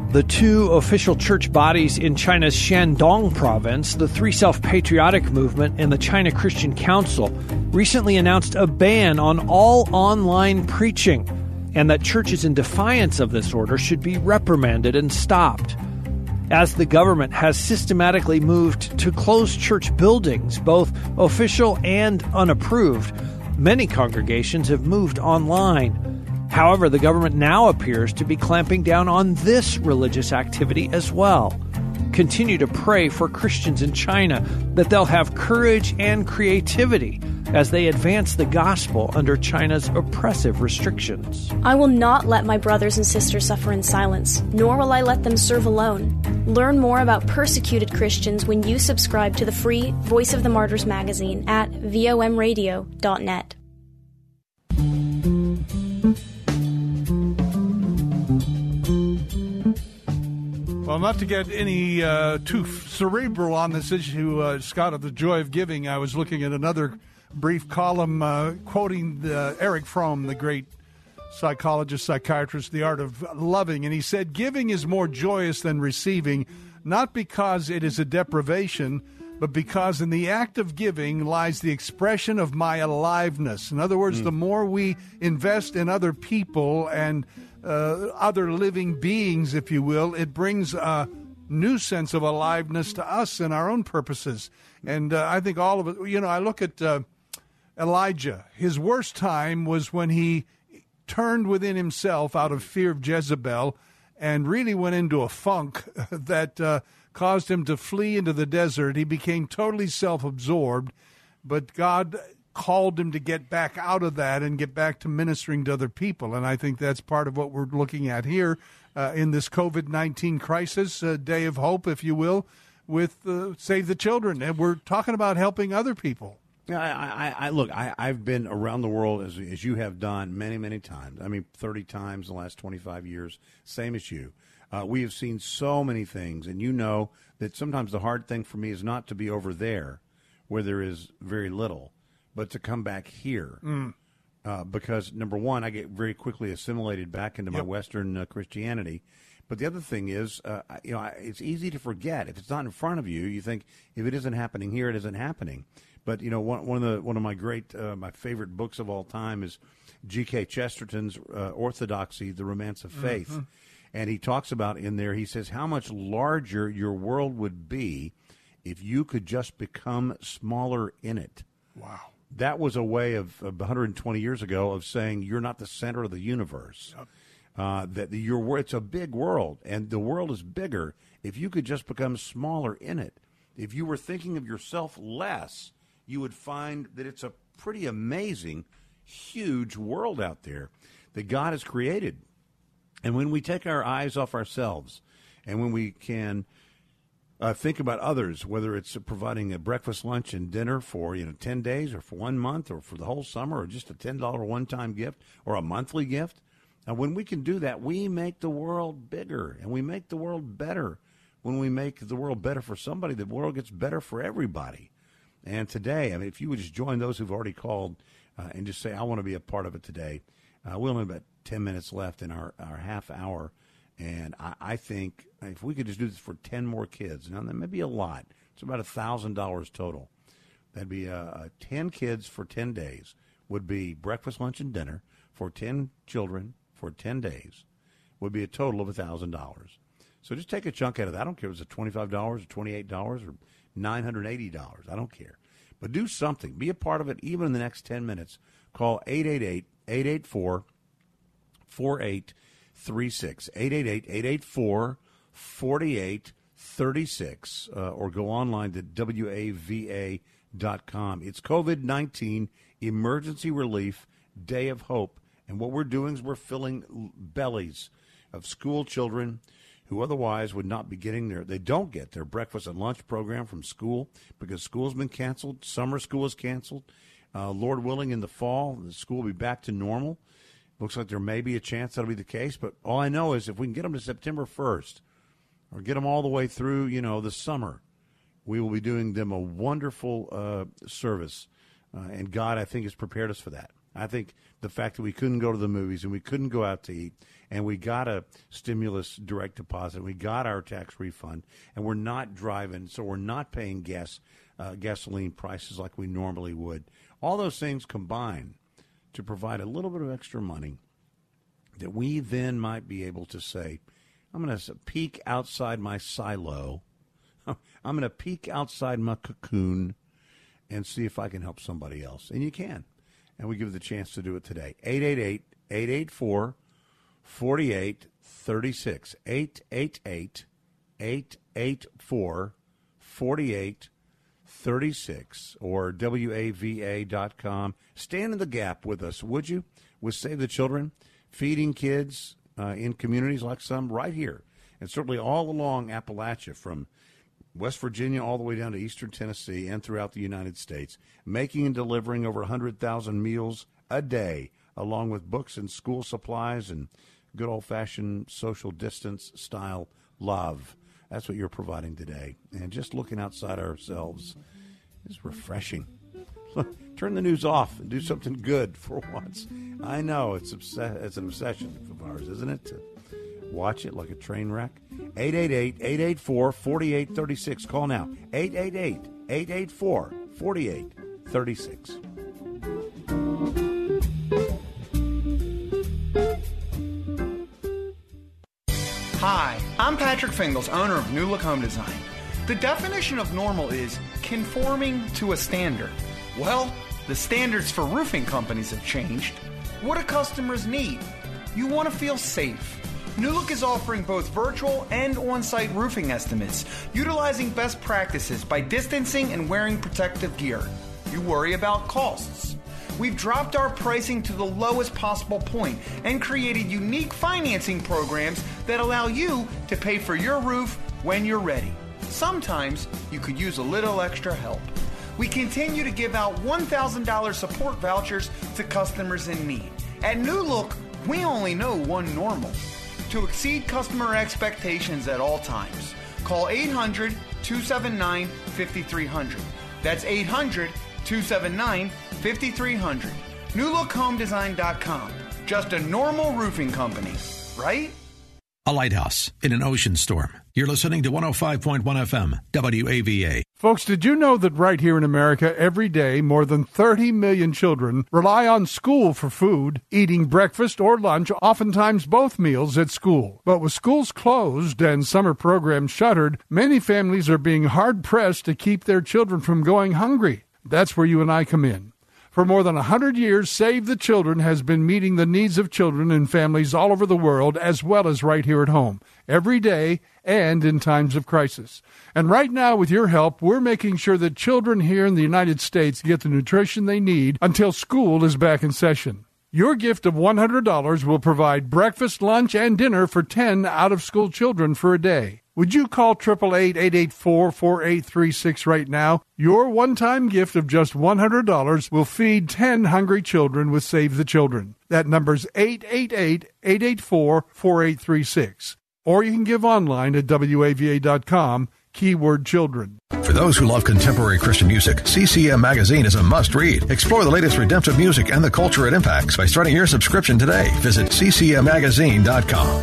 The two official church bodies in China's Shandong province, the Three Self-Patriotic Movement and the China Christian Council, recently announced a ban on all online preaching, and that churches in defiance of this order should be reprimanded and stopped. As the government has systematically moved to close church buildings, both official and unapproved, many congregations have moved online. However, the government now appears to be clamping down on this religious activity as well. Continue to pray for Christians in China that they'll have courage and creativity as they advance the gospel under China's oppressive restrictions. I will not let my brothers and sisters suffer in silence, nor will I let them serve alone. Learn more about persecuted Christians when you subscribe to the free Voice of the Martyrs magazine at v o m radio dot net. Well, not to get any uh, too cerebral on this issue, uh, Scott, of the joy of giving, I was looking at another brief column uh, quoting the, Eric Fromm, the great psychologist, psychiatrist, The Art of Loving, and he said, "Giving is more joyous than receiving, not because it is a deprivation, but because in the act of giving lies the expression of my aliveness." In other words, mm. the more we invest in other people and uh, other living beings, if you will, it brings a new sense of aliveness to us and our own purposes. And uh, I think all of it, you know, I look at uh, Elijah. His worst time was when he turned within himself out of fear of Jezebel and really went into a funk that uh, caused him to flee into the desert. He became totally self-absorbed, but God called him to get back out of that and get back to ministering to other people. And I think that's part of what we're looking at here uh, in this covid nineteen crisis, uh, day of hope, if you will, with uh, Save the Children. And we're talking about helping other people. Yeah, I, I, I look. I, I've been around the world as as you have done many, many times. I mean, thirty times in the last twenty-five years, same as you. Uh, we have seen so many things, and you know that sometimes the hard thing for me is not to be over there, where there is very little, but to come back here. Mm. Uh, because number one, I get very quickly assimilated back into my Yep. Western uh, Christianity. But the other thing is, uh, you know, it's easy to forget. If it's not in front of you, you think if it isn't happening here, it isn't happening. But you know, one, one of the one of my great, uh, my favorite books of all time is G K Chesterton's uh, Orthodoxy: The Romance of Faith, Mm-hmm. and he talks about in there. He says how much larger your world would be if you could just become smaller in it. Wow. That was a way of, of one hundred twenty years ago of saying you're not the center of the universe. Yep. Uh, that the, your it's a big world, and the world is bigger if you could just become smaller in it. If you were thinking of yourself less, you would find that it's a pretty amazing, huge world out there that God has created. And when we take our eyes off ourselves, and when we can uh, think about others, whether it's providing a breakfast, lunch, and dinner for you know ten days, or for one month, or for the whole summer, or just a ten dollar one-time gift, or a monthly gift. Now, when we can do that, we make the world bigger, and we make the world better. When we make the world better for somebody, the world gets better for everybody. And today, I mean, if you would just join those who've already called uh, and just say, I want to be a part of it today, uh, we only have about ten minutes left in our, our half hour. And I, I think if we could just do this for ten more kids, now that may be a lot. It's about one thousand dollars total. That'd be uh, uh, ten kids for ten days would be breakfast, lunch, and dinner for ten children for ten days would be a total of one thousand dollars. So just take a chunk out of that. I don't care if it's twenty-five dollars or twenty-eight dollars or nine hundred eighty dollars. I don't care. But do something. Be a part of it even in the next ten minutes. Call eight eight eight, eight eight four, four eight three six, eight eight eight, eight eight four, four eight three six, uh, or go online to W A V A dot com. It's COVID nineteen Emergency Relief Day of Hope. And what we're doing is we're filling bellies of school children who otherwise would not be getting their, they don't get their breakfast and lunch program from school because school's been canceled. Summer school is canceled. Uh, Lord willing, in the fall, the school will be back to normal. Looks like there may be a chance that'll be the case. But all I know is if we can get them to September first or get them all the way through, you know, the summer, we will be doing them a wonderful uh, service. Uh, and God, I think, has prepared us for that. I think the fact that we couldn't go to the movies and we couldn't go out to eat, and we got a stimulus direct deposit, we got our tax refund, and we're not driving, so we're not paying gas uh, gasoline prices like we normally would. All those things combine to provide a little bit of extra money that we then might be able to say, I'm going to peek outside my silo. I'm going to peek outside my cocoon and see if I can help somebody else. And you can. And we give you the chance to do it today. eight eight eight, eight eight four, four eight three six. eight eight eight, eight eight four, four eight three six or W A V A dot com. Stand in the gap with us, would you? With Save the Children, feeding kids uh, in communities like some right here. And certainly all along Appalachia, from West Virginia all the way down to eastern Tennessee and throughout the United States, making and delivering over one hundred thousand meals a day, along with books and school supplies and good old-fashioned social distance style love. That's what you're providing today. And just looking outside ourselves is refreshing. Turn the news off and do something good for once. I know it's obs- it's an obsession of ours, isn't it? To watch it like a train wreck. eight eight eight, eight eight four, four eight three six. Call now. eight eight eight, eight eight four, four eight three six. Hi, I'm Patrick Fingles, owner of New Look Home Design. The definition of normal is conforming to a standard. Well, the standards for roofing companies have changed. What do customers need? You want to feel safe. New Look is offering both virtual and on-site roofing estimates, utilizing best practices by distancing and wearing protective gear. You worry about costs. We've dropped our pricing to the lowest possible point and created unique financing programs that allow you to pay for your roof when you're ready. Sometimes you could use a little extra help. We continue to give out one thousand dollars support vouchers to customers in need. At New Look, we only know one normal. To exceed customer expectations at all times, call eight hundred, two seven nine, five three zero zero. That's eight hundred, two seven nine, five three zero zero. new look home design dot com. Just a normal roofing company, right? A lighthouse in an ocean storm. You're listening to one oh five point one F M, W A V A. Folks, did you know that right here in America, every day, more than thirty million children rely on school for food, eating breakfast or lunch, oftentimes both meals at school. But with schools closed and summer programs shuttered, many families are being hard-pressed to keep their children from going hungry. That's where you and I come in. For more than one hundred years, Save the Children has been meeting the needs of children and families all over the world, as well as right here at home, every day and in times of crisis. And right now, with your help, we're making sure that children here in the United States get the nutrition they need until school is back in session. Your gift of one hundred dollars will provide breakfast, lunch, and dinner for ten out-of-school children for a day. Would you call eight eight eight, eight eight four, four eight three six right now? Your one-time gift of just one hundred dollars will feed ten hungry children with Save the Children. That number's eight eight eight, eight eight four, four eight three six. Or you can give online at W A V A dot com, keyword children. For those who love contemporary Christian music, C C M Magazine is a must-read. Explore the latest redemptive music and the culture it impacts by starting your subscription today. Visit C C M magazine dot com.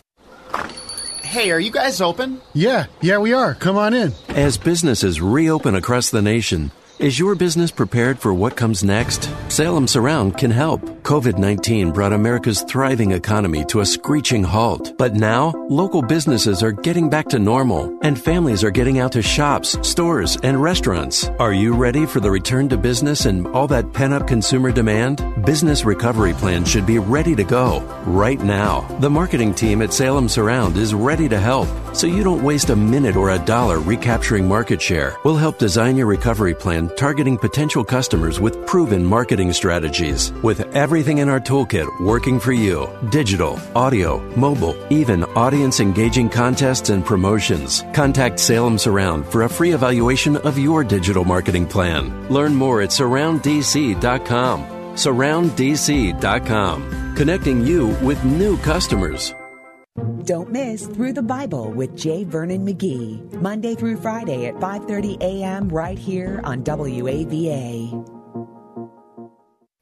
Hey, are you guys open? Yeah, yeah, we are. Come on in. As businesses reopen across the nation, is your business prepared for what comes next? Salem Surround can help. COVID nineteen brought America's thriving economy to a screeching halt. But now, local businesses are getting back to normal, and families are getting out to shops, stores, and restaurants. Are you ready for the return to business and all that pent-up consumer demand? Business Recovery Plan should be ready to go right now. The marketing team at Salem Surround is ready to help, so you don't waste a minute or a dollar recapturing market share. We'll help design your recovery plan targeting potential customers with proven marketing strategies. With everything in our toolkit working for you, digital, audio, mobile, even audience-engaging contests and promotions. Contact Salem Surround for a free evaluation of your digital marketing plan. Learn more at surround d c dot com. surround d c dot com. Connecting you with new customers. Don't miss Through the Bible with J. Vernon McGee, Monday through Friday at five thirty a.m. right here on W A V A.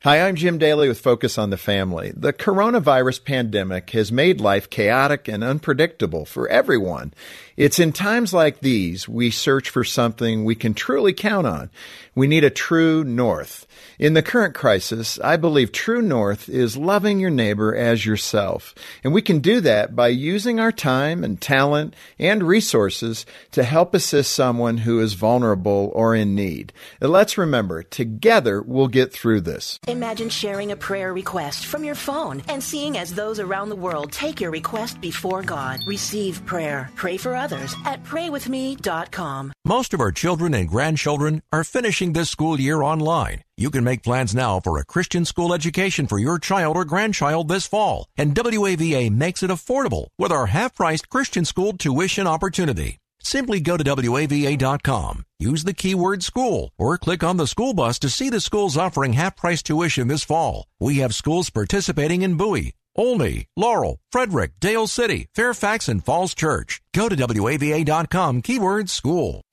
Hi, I'm Jim Daly with Focus on the Family. The coronavirus pandemic has made life chaotic and unpredictable for everyone. It's in times like these we search for something we can truly count on. We need a true north. In the current crisis, I believe true north is loving your neighbor as yourself. And we can do that by using our time and talent and resources to help assist someone who is vulnerable or in need. And let's remember, together we'll get through this. Imagine sharing a prayer request from your phone and seeing as those around the world take your request before God. Receive prayer. Pray for others at pray with me dot com. Most of our children and grandchildren are finishing this school year online. You can make plans now for a Christian school education for your child or grandchild this fall, and W A V A makes it affordable with our half-priced Christian school tuition opportunity. Simply go to W A V A dot com, use the keyword school, or click on the school bus to see the schools offering half-price tuition this fall. We have schools participating in Bowie, Olney, Laurel, Frederick, Dale City, Fairfax, and Falls Church. Go to W A V A dot com, keyword school.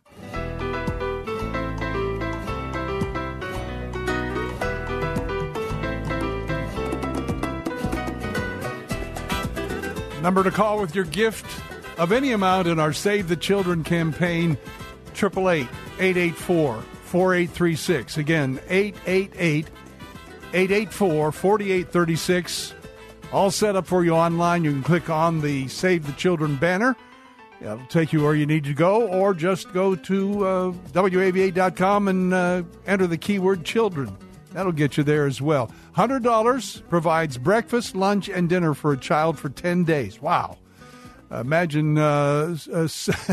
Number to call with your gift of any amount in our Save the Children campaign, eight eight eight, eight eight four, four eight three six. Again, eight eight eight, eight eight four, four eight three six. All set up for you online. You can click on the Save the Children banner. It'll take you where you need to go, or just go to uh, W A V A dot com and uh, enter the keyword children. That'll get you there as well. one hundred dollars provides breakfast, lunch, and dinner for a child for ten days. Wow. Imagine, uh, uh,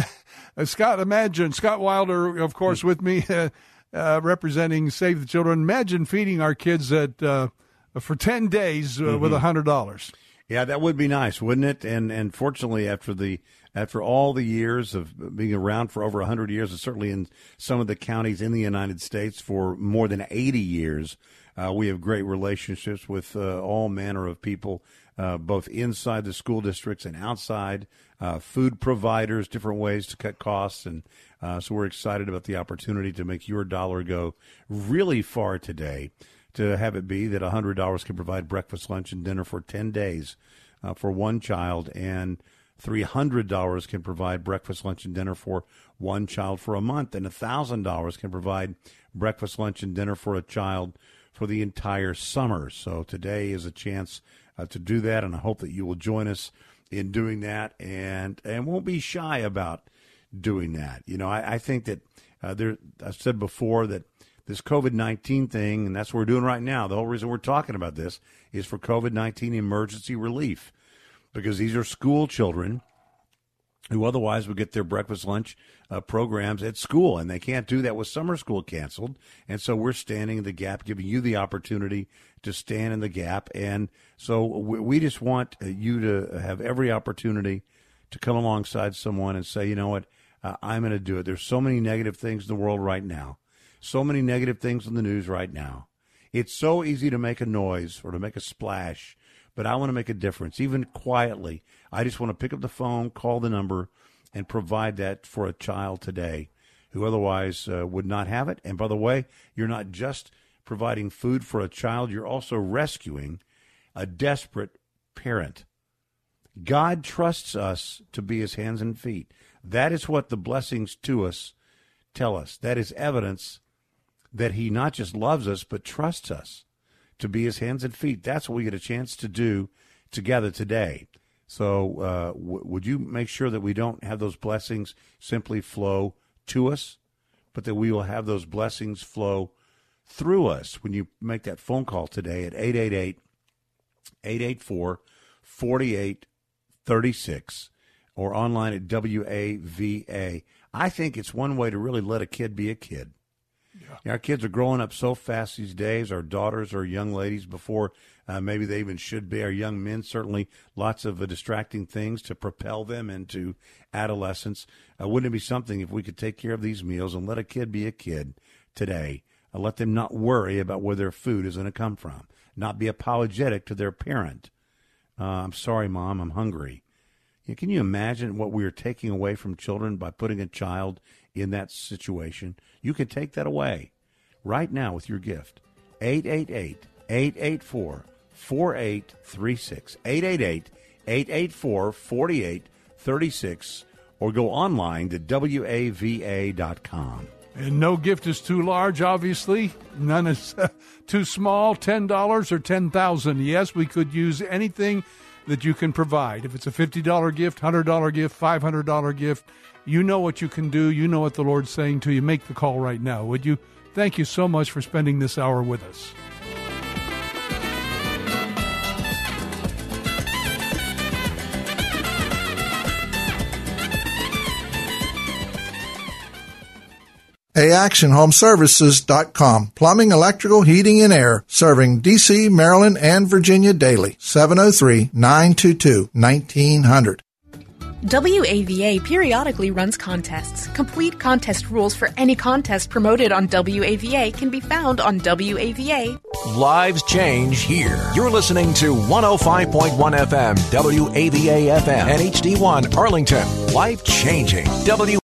Scott, imagine, Scott Wilder, of course, with me, uh, uh, representing Save the Children. Imagine feeding our kids at uh, for ten days uh, mm-hmm. with one hundred dollars. Yeah, that would be nice, wouldn't it? And and fortunately, after the after all the years of being around for over one hundred years, and certainly in some of the counties in the United States for more than eighty years, uh, we have great relationships with uh, all manner of people, uh, both inside the school districts and outside, uh, food providers, different ways to cut costs. And uh, so we're excited about the opportunity to make your dollar go really far today, to have it be that one hundred dollars can provide breakfast, lunch, and dinner for ten days uh, for one child, and three hundred dollars can provide breakfast, lunch, and dinner for one child for a month, and one thousand dollars can provide breakfast, lunch, and dinner for a child for the entire summer. So today is a chance uh, to do that, and I hope that you will join us in doing that, and and won't be shy about doing that. You know, I, I think that uh, there. I've said before that this COVID nineteen thing, and that's what we're doing right now, the whole reason we're talking about this is for COVID nineteen emergency relief, because these are school children who otherwise would get their breakfast, lunch uh, programs at school, and they can't do that with summer school canceled. And so we're standing in the gap, giving you the opportunity to stand in the gap. And so we, we just want you to have every opportunity to come alongside someone and say, you know what, uh, I'm going to do it. There's so many negative things in the world right now, so many negative things in the news right now. It's so easy to make a noise or to make a splash, but I want to make a difference, even quietly. I just want to pick up the phone, call the number, and provide that for a child today who otherwise uh, would not have it. And by the way, you're not just providing food for a child, you're also rescuing a desperate parent. God trusts us to be his hands and feet. That is what the blessings to us tell us. That is evidence that he not just loves us, but trusts us to be his hands and feet. That's what we get a chance to do together today. So uh, w- would you make sure that we don't have those blessings simply flow to us, but that we will have those blessings flow through us when you make that phone call today at eight eight eight, eight eight four, four eight three six or online at W A V A. I think it's one way to really let a kid be a kid. Yeah. Our kids are growing up so fast these days. Our daughters are young ladies before uh, maybe they even should be. Our young men, certainly lots of uh, distracting things to propel them into adolescence. Uh, wouldn't it be something if we could take care of these meals and let a kid be a kid today? Uh, let them not worry about where their food is going to come from. Not be apologetic to their parent. Uh, I'm sorry, Mom, I'm hungry. You know, can you imagine what we are taking away from children by putting a child in that situation? You can take that away right now with your gift. eight eight eight, eight eight four, four eight three six. eight eight eight, eight eight four, four eight three six. Or go online to W A V A dot com. And no gift is too large, obviously. None is uh, too small, ten dollars or ten thousand dollars. Yes, we could use anything that you can provide. If it's a fifty dollars gift, one hundred dollars gift, five hundred dollars gift, you know what you can do. You know what the Lord's saying to you. Make the call right now, would you? Thank you so much for spending this hour with us. A Action Home Services dot com. Plumbing, electrical, heating, and air. Serving D C, Maryland, and Virginia daily. seven oh three, nine two two, nineteen hundred. W A V A periodically runs contests. Complete contest rules for any contest promoted on W A V A can be found on W A V A. Lives change here. You're listening to one oh five point one F M, W A V A F M, and H D one Arlington. Life changing. W